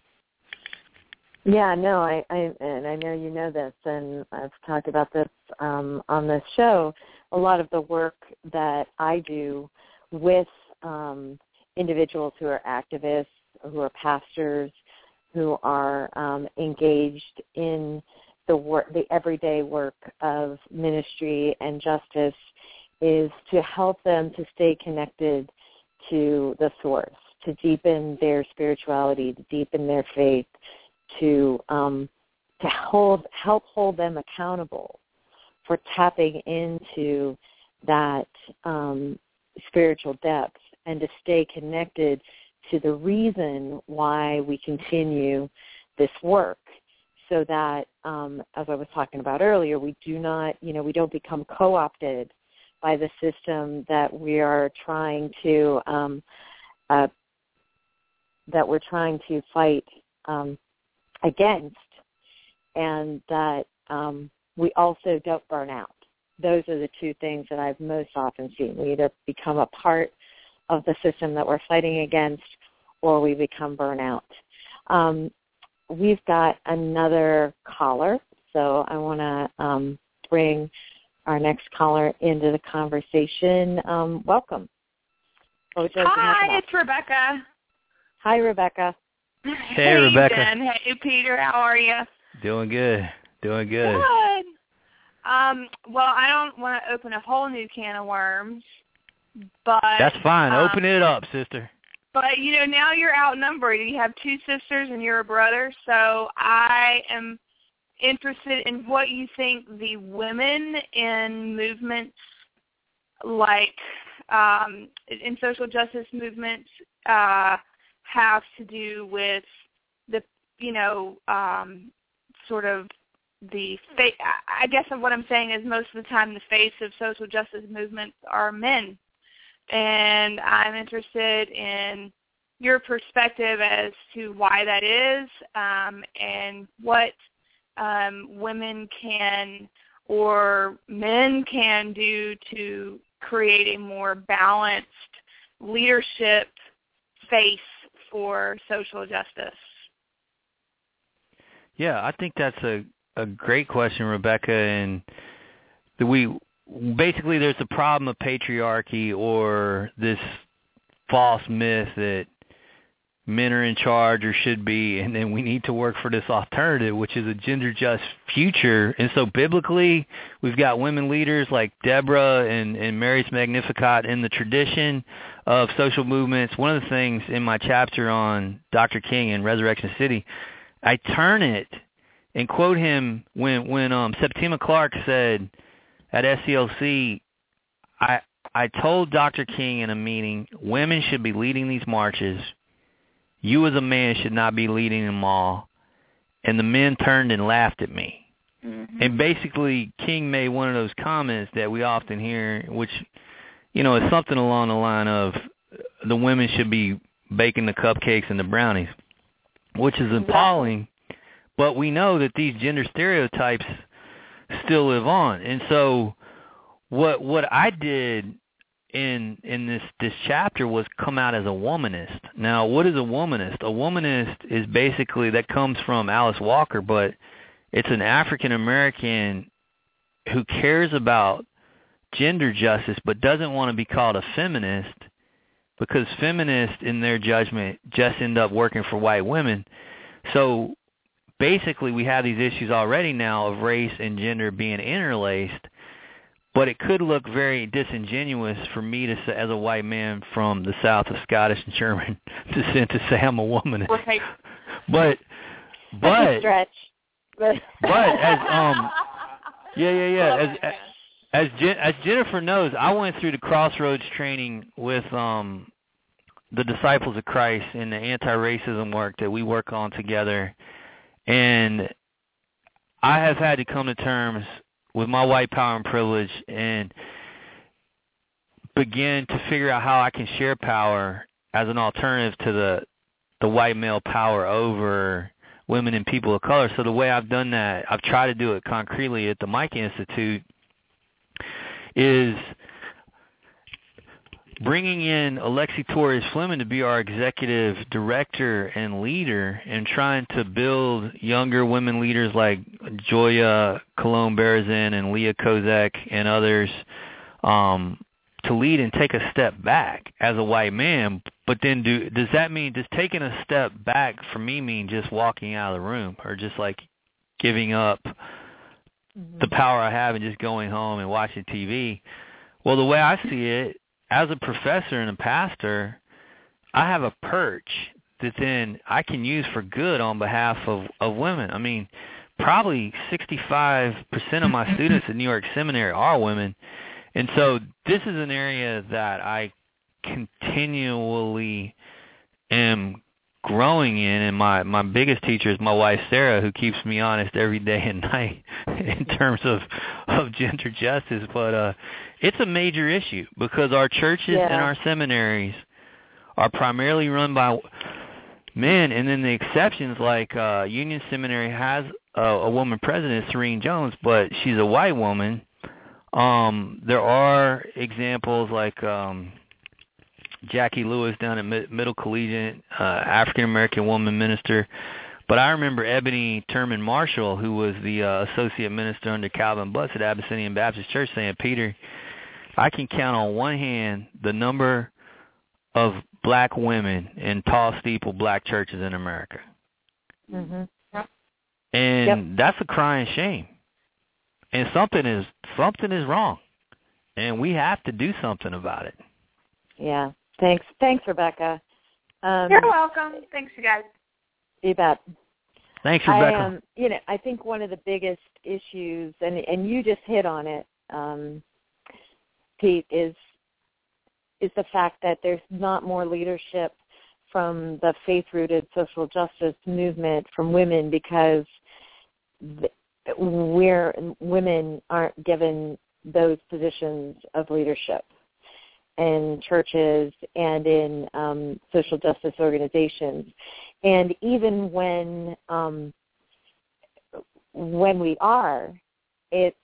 Speaker 2: Yeah, no, I, I and I know you know this, and I've talked about this um, on this show. A lot of the work that I do with um, individuals who are activists, who are pastors, who are um, engaged in the work, the everyday work of ministry and justice, is to help them to stay connected to the source, to deepen their spirituality, to deepen their faith, to um, to hold help hold them accountable for tapping into that um, spiritual depth, and to stay connected to the reason why we continue this work. so that, um, as I was talking about earlier, we do not, you know, we don't become co-opted by the system that we are trying to, um, uh, that we're trying to fight um, against, and that um, we also don't burn out. Those are the two things that I've most often seen. We either become a part of the system that we're fighting against, or we become burnout. Um, we've got another caller, so I want to um, bring our next caller into the conversation. Um, welcome. What would you like to talk
Speaker 5: Hi,
Speaker 2: about?
Speaker 5: it's Rebecca.
Speaker 2: Hi, Rebecca.
Speaker 3: Hey,
Speaker 5: hey
Speaker 3: Rebecca.
Speaker 5: Jen. Hey, Peter. How are you?
Speaker 3: Doing good. Doing good.
Speaker 5: Good. Um, well, I don't want to open a whole new can of worms, but
Speaker 3: That's fine.
Speaker 5: um,
Speaker 3: Open it up, sister.
Speaker 5: But, you know, now you're outnumbered. You have two sisters and you're a brother, so I am interested in what you think the women in movements like um, in social justice movements uh, have to do with the, you know, um, sort of the face. I guess what I'm saying is most of the time the face of social justice movements are men. And I'm interested in your perspective as to why that is, um, and what um, women can or men can do to create a more balanced leadership face for social justice.
Speaker 3: Yeah, I think that's a, a great question, Rebecca, and the, we basically there's a problem of patriarchy or this false myth that men are in charge or should be, and then we need to work for this alternative, which is a gender-just future. And so biblically, we've got women leaders like Deborah and, and Mary's Magnificat in the tradition of social movements. One of the things in my chapter on Doctor King and Resurrection City, I turn it and quote him when, when um, Septima Clark said at S C L C, I, I told Doctor King in a meeting, women should be leading these marches. You as a man should not be leading them all. And the men turned and laughed at me. Mm-hmm. And basically, King made one of those comments that we often hear, which, you know, is something along the line of the women should be baking the cupcakes and the brownies, which is appalling. But we know that these gender stereotypes still live on. And so what what I did in in this, this chapter was come out as a womanist. Now, what is a womanist? A womanist is basically, that comes from Alice Walker, but it's an African-American who cares about gender justice but doesn't want to be called a feminist, because feminists, in their judgment, just end up working for white women. So basically we have these issues already now of race and gender being interlaced. But it could look very disingenuous for me to say, as a white man from the South of Scottish and German descent, to say I'm a womanist.
Speaker 5: Right.
Speaker 3: But, but,
Speaker 2: That's a stretch. But,
Speaker 3: but as um, yeah, yeah, yeah. As as as, Jen, as Jennifer knows, I went through the Crossroads training with um, the Disciples of Christ in the anti-racism work that we work on together, and I have had to come to terms with my white power and privilege and begin to figure out how I can share power as an alternative to the the white male power over women and people of color. So the way I've done that, I've tried to do it concretely at the Mike Institute, is bringing in Alexi Torres Fleming to be our executive director and leader, and trying to build younger women leaders like Joya Colon-Berezin and Leah Kozak and others um, to lead and take a step back as a white man. But then do does that mean, does taking a step back for me mean just walking out of the room, or just like giving up mm-hmm. the power I have and just going home and watching T V? Well, the way I see it, as a professor and a pastor, I have a perch that then I can use for good on behalf of, of women. I mean, probably sixty-five percent of my students at New York Seminary are women. And so this is an area that I continually am growing in, and my, my biggest teacher is my wife, Sarah, who keeps me honest every day and night in terms of, of gender justice. But uh, it's a major issue because our churches
Speaker 2: yeah.
Speaker 3: and our seminaries are primarily run by men, and then the exceptions, like uh, Union Seminary has a, a woman president, Serene Jones, but she's a white woman. Um, there are examples like um, Jackie Lewis down at Mid- Middle Collegiate, uh, African-American woman minister. But I remember Ebony Turman Marshall, who was the uh, associate minister under Calvin Butts at Abyssinian Baptist Church, saying, Peter, I can count on one hand the number of black women in tall steeple black churches in America.
Speaker 2: Mm-hmm. Yep.
Speaker 3: And
Speaker 2: yep.
Speaker 3: that's a crying shame. And something is something is wrong. And we have to do something about it.
Speaker 2: Yeah. Thanks. Thanks, Rebecca. Um,
Speaker 5: You're welcome. Thanks, you guys.
Speaker 2: You bet.
Speaker 3: Thanks, Rebecca.
Speaker 2: I, um, you know, I think one of the biggest issues, and and you just hit on it, um, Pete, is is the fact that there's not more leadership from the faith-rooted social justice movement from women because we're women aren't given those positions of leadership in churches and in um, social justice organizations. And even when um, when we are, it's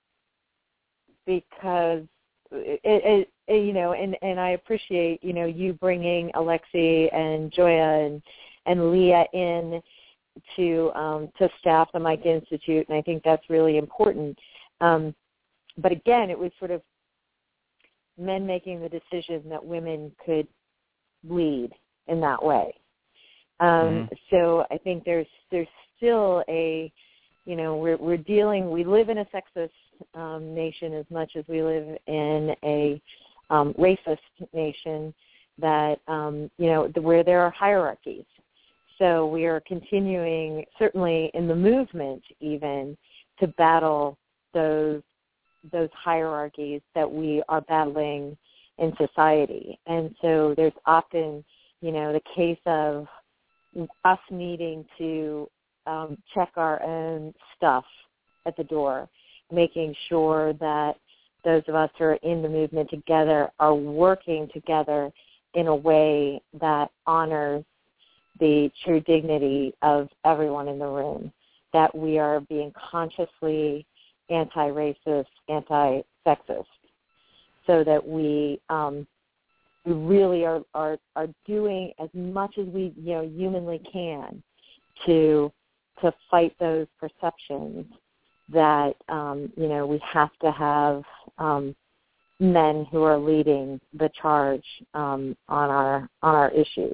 Speaker 2: because it, it, it, you know, and, and I appreciate you know you bringing Alexi and Joya and and Leah in to um, to staff the Micah Institute, and I think that's really important. Um, but again, it was sort of men making the decision that women could lead in that way. Um,
Speaker 3: mm-hmm.
Speaker 2: So I think there's there's still a, you know, we're we're dealing. We live in a sexist um, nation as much as we live in a um, racist nation. That um, you know, where there are hierarchies. So we are continuing, certainly in the movement, even to battle those those hierarchies that we are battling in society. And so there's often, you know, the case of us needing to um, check our own stuff at the door, making sure that those of us who are in the movement together are working together in a way that honors the true dignity of everyone in the room, that we are being consciously anti-racist, anti-sexist, so that we um, we really are, are are doing as much as we you know humanly can to to fight those perceptions that um, you know we have to have um, men who are leading the charge um, on our on our issues.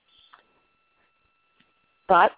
Speaker 2: Thoughts?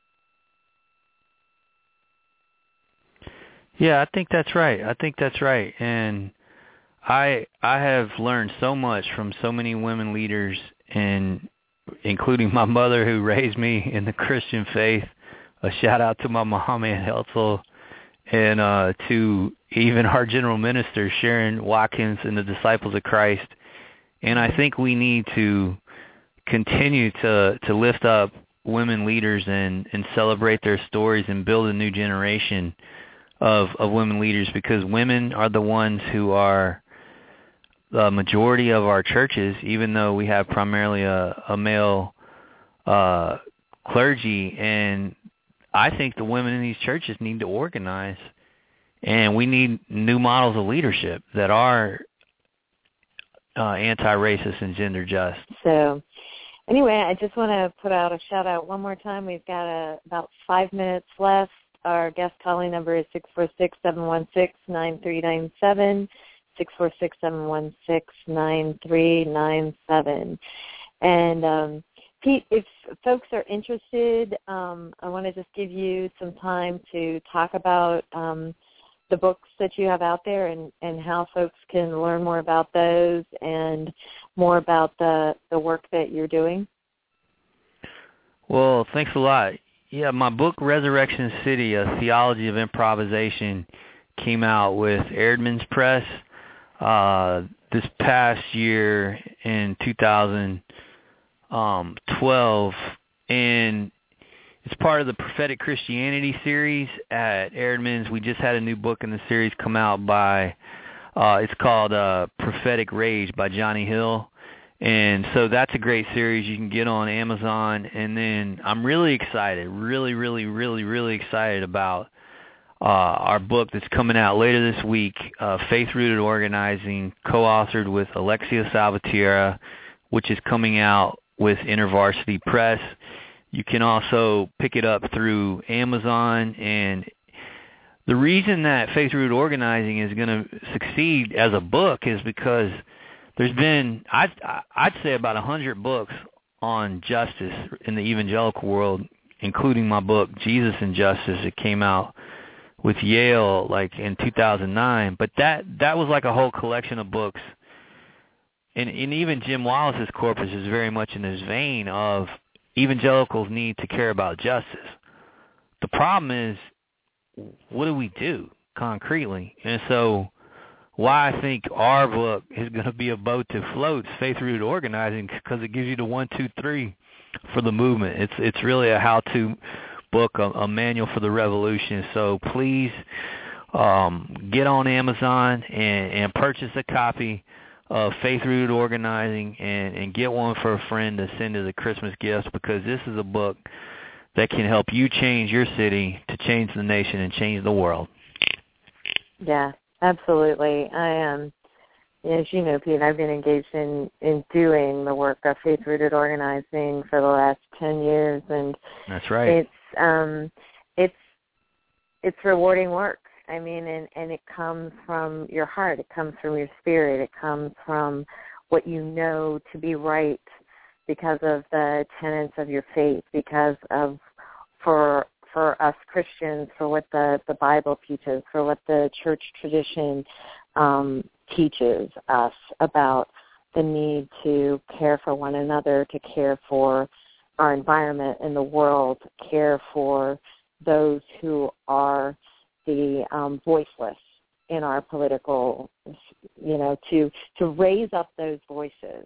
Speaker 3: Yeah, I think that's right. I think that's right. And I I have learned so much from so many women leaders, and including my mother who raised me in the Christian faith. A shout out to my mom, Ann Heltzel, and uh, to even our general minister, Sharon Watkins, and the Disciples of Christ. And I think we need to continue to, to lift up women leaders and, and celebrate their stories and build a new generation of, of women leaders, because women are the ones who are the majority of our churches, even though we have primarily a, a male uh, clergy. And I think the women in these churches need to organize, and we need new models of leadership that are uh, anti-racist and gender just.
Speaker 2: So anyway, I just want to put out a shout-out one more time. We've got a, about five minutes left. Our guest calling number is six four six, seven one six, nine three nine seven, six four six, seven one six, nine three nine seven. And, um, Pete, if folks are interested, um, I want to just give you some time to talk about um, the books that you have out there and, and how folks can learn more about those and more about the, the work that you're doing.
Speaker 3: Well, thanks a lot. Yeah, my book, Resurrection City, A Theology of Improvisation, came out with Erdman's Press uh, this past year in two thousand twelve, and it's part of the Prophetic Christianity series at Eerdmans. We just had a new book in the series come out by, uh, it's called uh, Prophetic Rage by Johnny Hill. And so that's a great series you can get on Amazon. And then I'm really excited, really, really, really, really excited about uh, our book that's coming out later this week, uh, Faith Rooted Organizing, co-authored with Alexia Salvatierra, which is coming out with InterVarsity Press. You can also pick it up through Amazon. And the reason that Faith Rooted Organizing is going to succeed as a book is because there's been, I'd, I'd say, about one hundred books on justice in the evangelical world, including my book, Jesus and Justice. It came out with Yale like in two thousand nine. But that, that was like a whole collection of books. And, and even Jim Wallace's corpus is very much in this vein of evangelicals need to care about justice. The problem is, what do we do concretely? And so why I think our book is going to be a boat that floats, Faith Rooted Organizing, because it gives you the one, two, three for the movement. It's it's really a how-to book, a, a manual for the revolution. So please um, get on Amazon and, and purchase a copy of Faith Rooted Organizing and, and get one for a friend to send as a Christmas gift, because this is a book that can help you change your city, to change the nation, and change the world.
Speaker 2: Yeah. Absolutely. I am, um, as you know, Pete, I've been engaged in, in doing the work of faith-rooted organizing for the last ten years, and
Speaker 3: that's right.
Speaker 2: It's um, it's it's rewarding work. I mean, and, and it comes from your heart. It comes from your spirit. It comes from what you know to be right because of the tenets of your faith, because of for. for us Christians, for what the, the Bible teaches, for what the church tradition um, teaches us about the need to care for one another, to care for our environment and the world, care for those who are the um, voiceless in our political, you know, to, to raise up those voices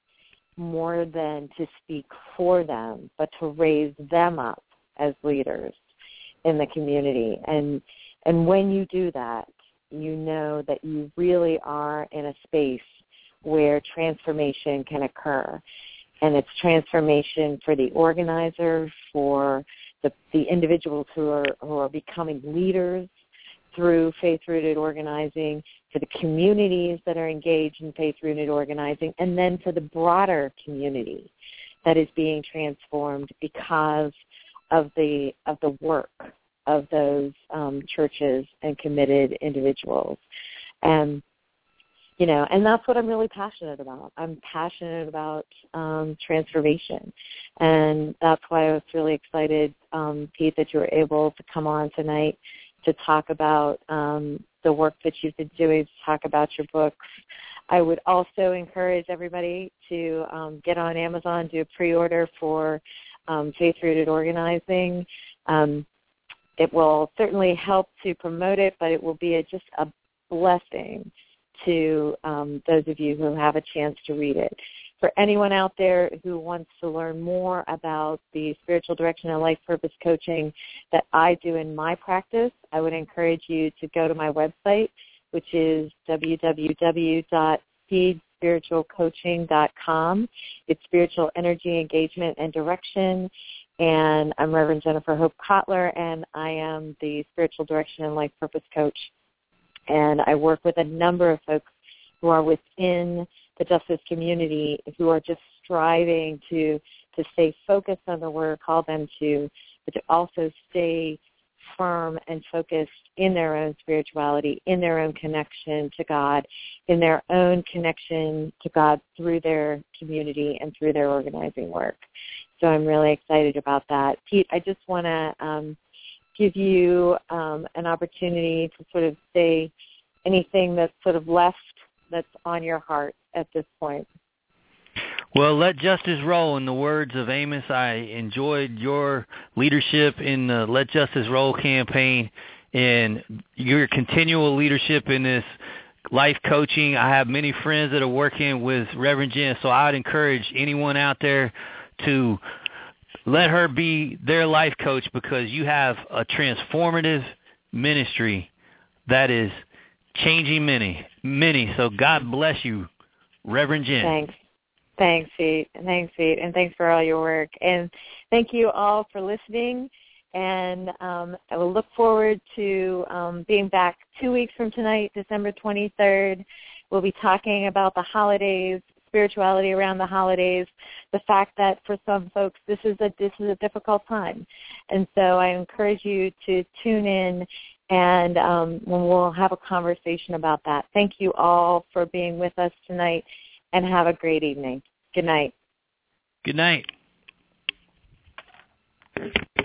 Speaker 2: more than to speak for them, but to raise them up as leaders in the community. And and when you do that, you know that you really are in a space where transformation can occur. And it's transformation for the organizer, for the, the individuals who are who are becoming leaders through faith-rooted organizing, for the communities that are engaged in faith-rooted organizing, and then for the broader community that is being transformed because of the of the work of those um, churches and committed individuals. And, you know, and that's what I'm really passionate about. I'm passionate about um, transformation. And that's why I was really excited, um, Pete, that you were able to come on tonight to talk about um, the work that you've been doing, to talk about your books. I would also encourage everybody to um, get on Amazon, do a pre-order for um, Faith-Rooted Organizing. Um, it will certainly help to promote it, but it will be a, just a blessing to um, those of you who have a chance to read it. For anyone out there who wants to learn more about the spiritual direction and life purpose coaching that I do in my practice, I would encourage you to go to my website, which is w w w dot seed spiritual coaching dot com. It's spiritual energy, engagement, and direction. And I'm Reverend Jennifer Hope Kotler, and I am the spiritual direction and life purpose coach. And I work with a number of folks who are within the justice community who are just striving to to stay focused on the word, call them to, but to also stay firm and focused in their own spirituality, in their own connection to God, in their own connection to God through their community and through their organizing work. So I'm really excited about that. Pete, I just want to um, give you um, an opportunity to sort of say anything that's sort of left that's on your heart at this point.
Speaker 3: Well, let justice roll. In the words of Amos, I enjoyed your leadership in the Let Justice Roll campaign and your continual leadership in this life coaching. I have many friends that are working with Reverend Jen, so I would encourage anyone out there to let her be their life coach, because you have a transformative ministry that is changing many, many. So God bless you, Reverend Jen.
Speaker 2: Thanks. Thanks, Pete. Thanks, Pete. And thanks for all your work. And thank you all for listening. And um, I will look forward to um, being back two weeks from tonight, December twenty-third. We'll be talking about the holidays, spirituality around the holidays, the fact that for some folks this is a this is a difficult time. And so I encourage you to tune in, and um, we'll have a conversation about that. Thank you all for being with us tonight, and have a great evening. Good night.
Speaker 3: Good night.